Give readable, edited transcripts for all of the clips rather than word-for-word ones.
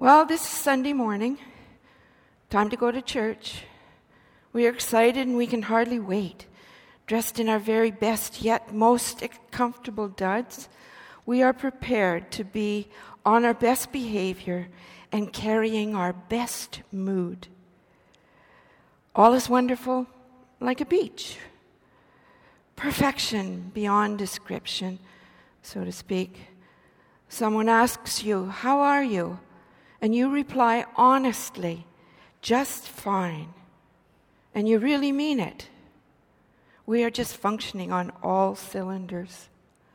Well, this is Sunday morning. Time to go to church. We are excited and we can hardly wait. Dressed in our very best yet most comfortable duds, we are prepared to be on our best behavior and carrying our best mood. All is wonderful like a beach. Perfection beyond description, so to speak. Someone asks you, "How are you?" And you reply honestly, "Just fine." And you really mean it. We are just functioning on all cylinders.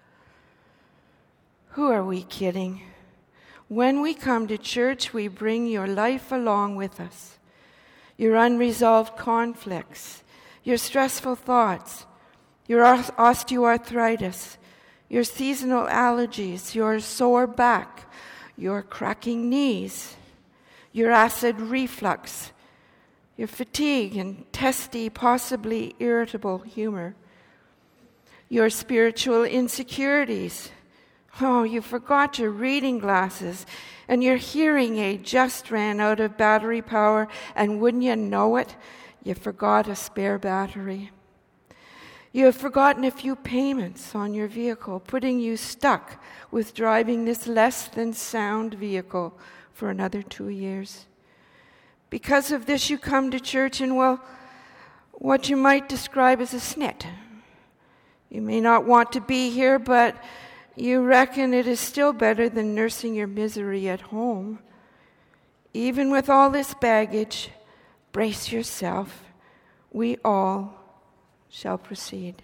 Who are we kidding? When we come to church, we bring your life along with us. Your unresolved conflicts, your stressful thoughts, your osteoarthritis, your seasonal allergies, your sore back, your cracking knees, your acid reflux, your fatigue and testy, possibly irritable humor, your spiritual insecurities. Oh, you forgot your reading glasses, and your hearing aid just ran out of battery power, and wouldn't you know it, you forgot a spare battery. You have forgotten a few payments on your vehicle, putting you stuck with driving this less than sound vehicle for another 2 years. Because of this, you come to church in, well, what you might describe as a snit. You may not want to be here, but you reckon it is still better than nursing your misery at home. Even with all this baggage, brace yourself. We all shall proceed.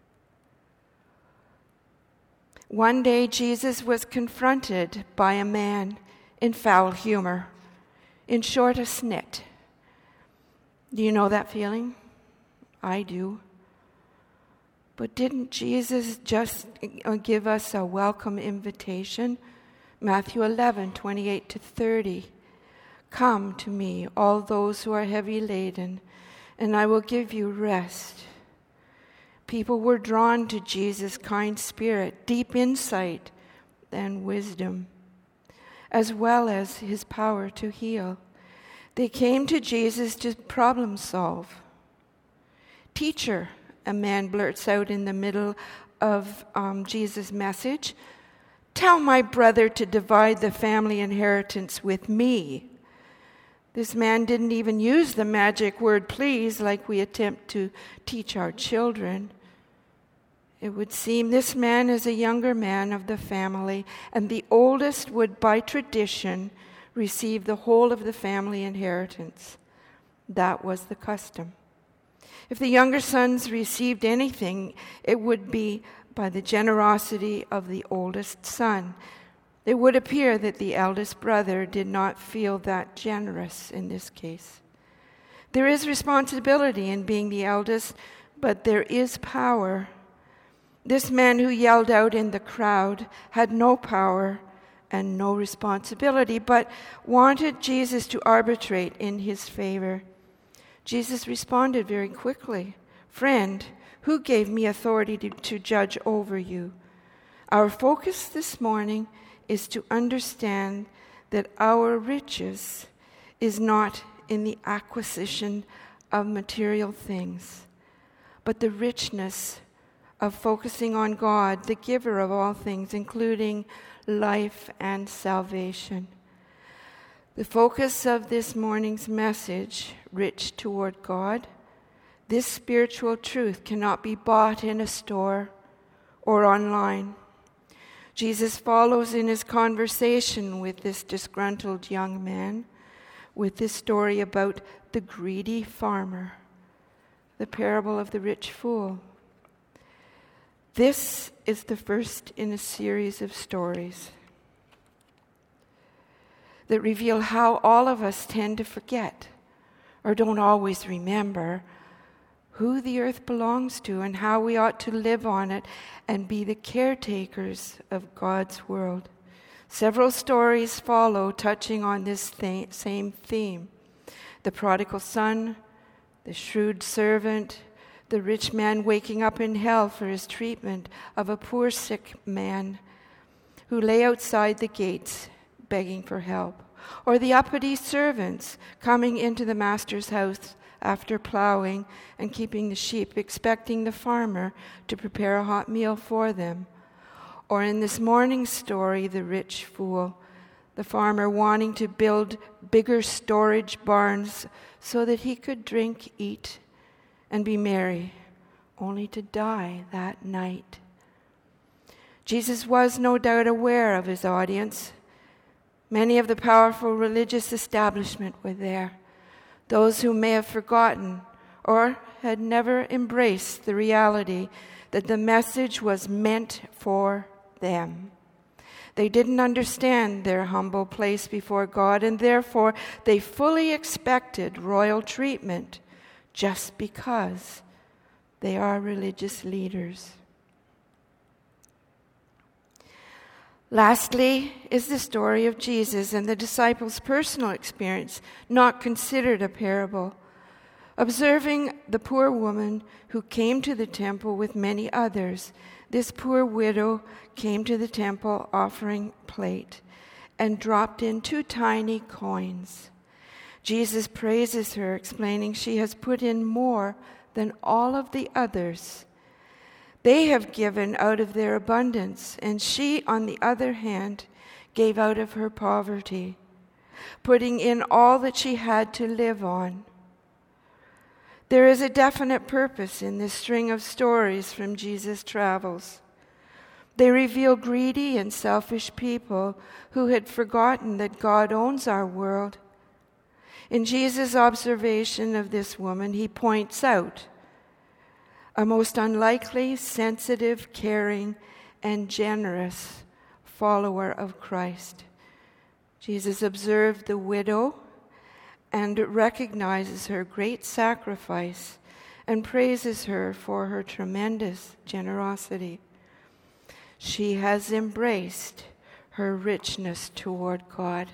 One day, Jesus was confronted by a man in foul humor. In short, a snit. Do you know that feeling? I do. But didn't Jesus just give us a welcome invitation? Matthew 11:28-30. Come to me, all those who are heavy laden, and I will give you rest. People were drawn to Jesus' kind spirit, deep insight, and wisdom, as well as his power to heal. They came to Jesus to problem solve. "Teacher," a man blurts out in the middle of Jesus' message, "tell my brother to divide the family inheritance with me." This man didn't even use the magic word please like we attempt to teach our children. It would seem this man is a younger man of the family, and the oldest would, by tradition, receive the whole of the family inheritance. That was the custom. If the younger sons received anything, it would be by the generosity of the oldest son. It would appear that the eldest brother did not feel that generous in this case. There is responsibility in being the eldest, but there is power. This man who yelled out in the crowd had no power and no responsibility, but wanted Jesus to arbitrate in his favor. Jesus responded very quickly, "Friend, who gave me authority to judge over you?" Our focus this morning is to understand that our riches is not in the acquisition of material things, but the richness of focusing on God, the giver of all things, including life and salvation. The focus of this morning's message, rich toward God, this spiritual truth cannot be bought in a store or online. Jesus follows in his conversation with this disgruntled young man with this story about the greedy farmer, the parable of the rich fool. This is the first in a series of stories that reveal how all of us tend to forget or don't always remember who the earth belongs to and how we ought to live on it and be the caretakers of God's world. Several stories follow touching on this same theme. The prodigal son, the shrewd servant, the rich man waking up in hell for his treatment of a poor sick man who lay outside the gates begging for help. or the uppity servants coming into the master's house after plowing and keeping the sheep, expecting the farmer to prepare a hot meal for them. Or in this morning's story, the rich fool, the farmer wanting to build bigger storage barns so that he could drink, eat, and be merry, only to die that night. Jesus was no doubt aware of his audience. Many of the powerful religious establishment were there, those who may have forgotten or had never embraced the reality that the message was meant for them. They didn't understand their humble place before God, and therefore they fully expected royal treatment just because they are religious leaders. Lastly is the story of Jesus and the disciples' personal experience, not considered a parable. Observing the poor woman who came to the temple with many others, this poor widow came to the temple offering plate and dropped in 2 tiny coins. Jesus praises her, explaining she has put in more than all of the others. They have given out of their abundance, and she, on the other hand, gave out of her poverty, putting in all that she had to live on. There is a definite purpose in this string of stories from Jesus' travels. They reveal greedy and selfish people who had forgotten that God owns our world. In Jesus' observation of this woman, he points out a most unlikely, sensitive, caring, and generous follower of Christ. Jesus observed the widow and recognizes her great sacrifice and praises her for her tremendous generosity. She has embraced her richness toward God.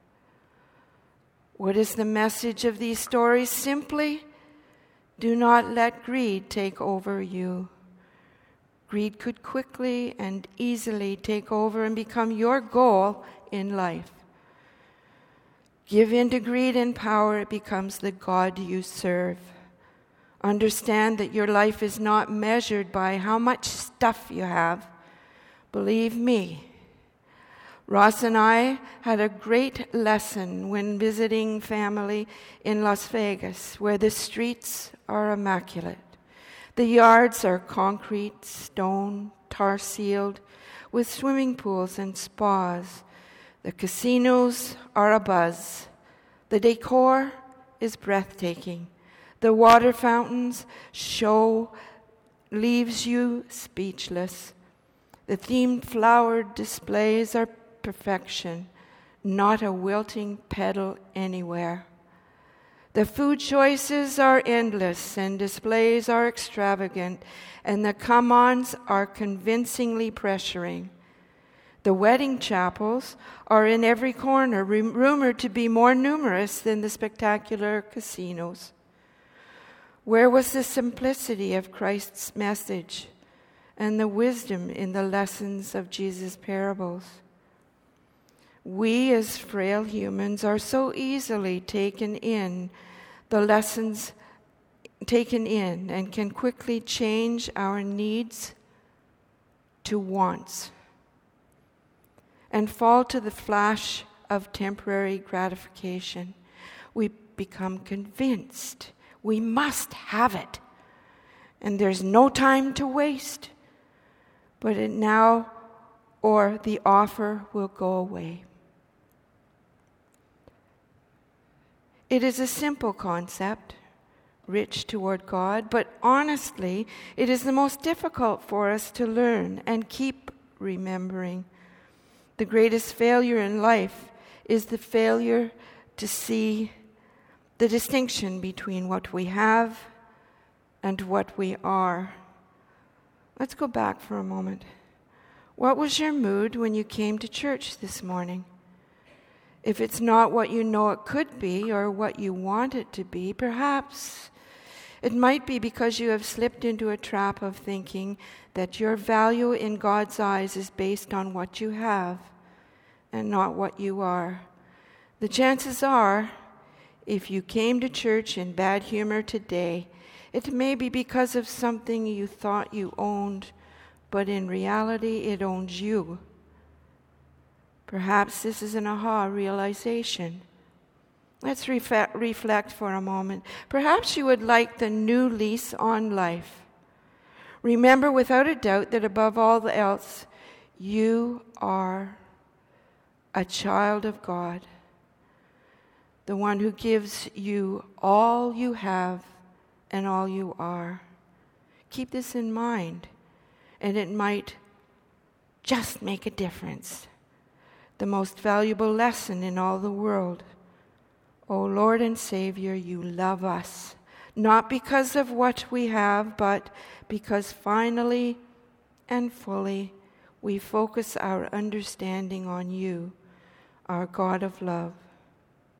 What is the message of these stories? Simply, do not let greed take over you. Greed could quickly and easily take over and become your goal in life. Give in to greed and power, it becomes the God you serve. Understand that your life is not measured by how much stuff you have. Believe me, Ross and I had a great lesson when visiting family in Las Vegas, where the streets are immaculate. The yards are concrete, stone, tar-sealed, with swimming pools and spas. The casinos are abuzz. The decor is breathtaking. The water fountains show leaves you speechless. The themed flowered displays are perfection, not a wilting petal anywhere. The food choices are endless and displays are extravagant, and the come-ons are convincingly pressuring. The wedding chapels are in every corner, rumored to be more numerous than the spectacular casinos. Where was the simplicity of Christ's message and the wisdom in the lessons of Jesus' parables? We as frail humans are so easily taken in the lessons taken in and can quickly change our needs to wants and fall to the flash of temporary gratification. We become convinced we must have it, and there's no time to waste. But it now or the offer will go away. It is a simple concept, rich toward God, but honestly, it is the most difficult for us to learn and keep remembering. The greatest failure in life is the failure to see the distinction between what we have and what we are. Let's go back for a moment. What was your mood when you came to church this morning? If it's not what you know it could be or what you want it to be, perhaps it might be because you have slipped into a trap of thinking that your value in God's eyes is based on what you have and not what you are. The chances are, if you came to church in bad humor today, it may be because of something you thought you owned, but in reality it owns you. Perhaps this is an aha realization. Let's reflect for a moment. Perhaps you would like the new lease on life. Remember without a doubt that above all else, you are a child of God, the one who gives you all you have and all you are. Keep this in mind, and it might just make a difference. The most valuable lesson in all the world. O Lord and Savior, you love us, not because of what we have, but because finally and fully we focus our understanding on you, our God of love.